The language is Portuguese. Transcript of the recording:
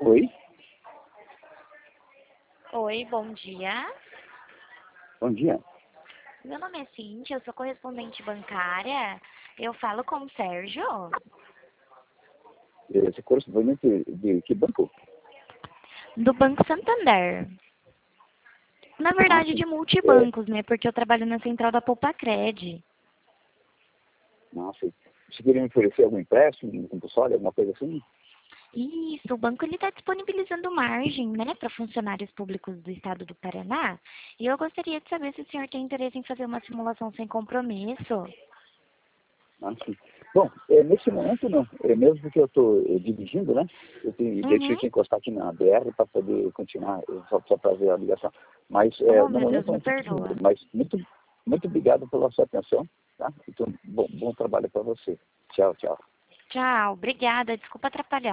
Oi, Oi, bom dia. bom dia. Meu nome é Cíntia, eu sou correspondente bancária. Eu falo com o Sérgio, Você é correspondente de que banco? do Banco Santander. Na Ah, verdade, sim. de multibancos, né? Porque eu trabalho na central da Poupacred. Nossa, você queria me oferecer algum empréstimo, um compulsório, alguma coisa assim? Isso, o banco ele está disponibilizando margem, né, para funcionários públicos do estado do Paraná. E eu gostaria de saber se o senhor tem interesse em fazer uma simulação sem compromisso. Ah, sim. Bom, nesse momento não. Mesmo porque eu estou dirigindo, né? Eu tive Uhum. que encostar aqui na BR para poder continuar, só para ver a ligação. Mas Oh, no meu Deus, momento me não estou perdoa. disponível. Mas muito obrigado pela sua atenção, tá? Então, bom trabalho para você. Tchau, tchau. Tchau, obrigada. Desculpa atrapalhar.